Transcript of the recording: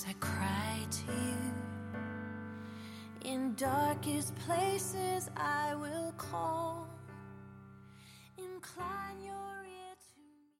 as I cry to you. In darkest places I will call.